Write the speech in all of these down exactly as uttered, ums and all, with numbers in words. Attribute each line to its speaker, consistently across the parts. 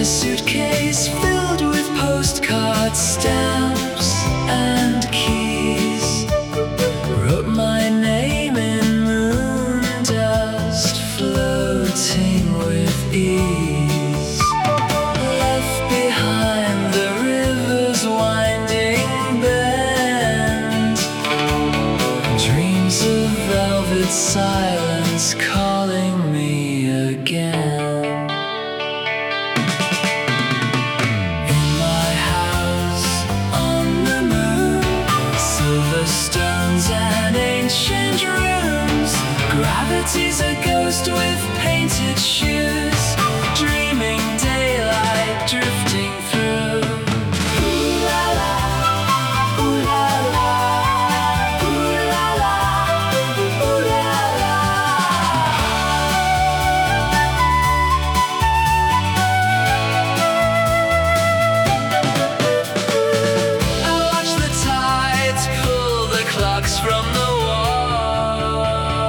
Speaker 1: a suitcase filled with postcards, stamps, and keys. Wrote my name in moon dust, floating with ease. Left behind the river's winding bend, dreams of velvet silence calling me again. In my house on the moon, silver stones and ancient rooms. Gravity's a ghost with painted shoes, dreaming daylight drifting through. Ooh la la, ooh la la, ooh la la, ooh la la. I watch the tides pull the clocks from the wall.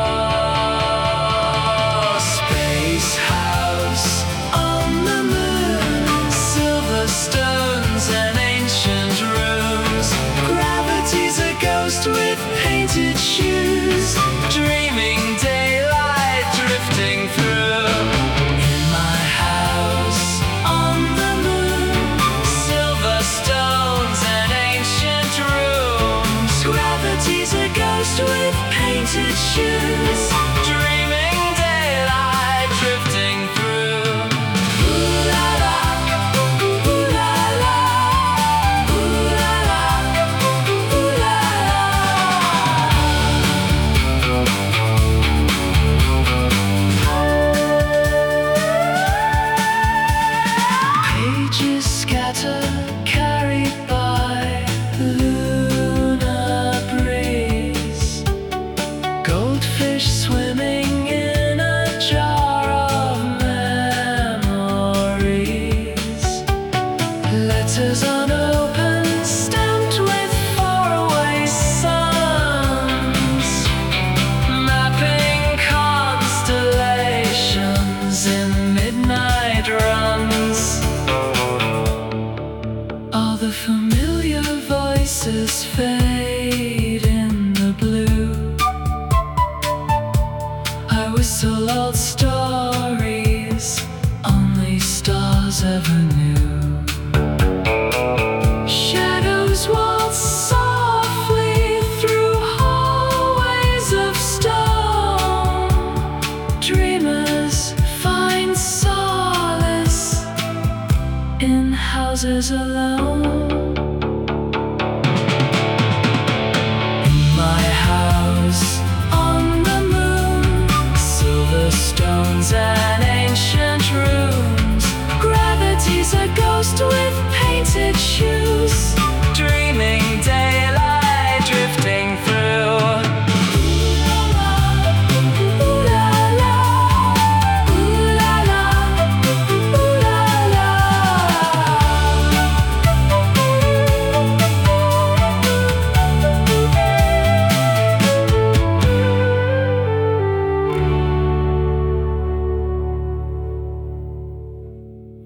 Speaker 1: Space house on the moon, silver stones and ancient rooms. Gravity's a ghost with painted shoes, dreaming daylight drifting through. In my house on the moon, silver stones and ancient rooms. Gravity's a ghost with painted shoes, dreaming daylight drifting through. Ooh la la, ooh la la, ooh la la, ooh la la. Pages scatter, carried by lunar breeze. Goldfish swimming in a jar of memories. Letters unopened, stamped with faraway suns, mapping constellations in midnight runs. All the familiar voices fade in the blue. I whistle old stories only stars ever knew. Shadows waltz softly through hallways of stone. Dreamers find solace in houses alone.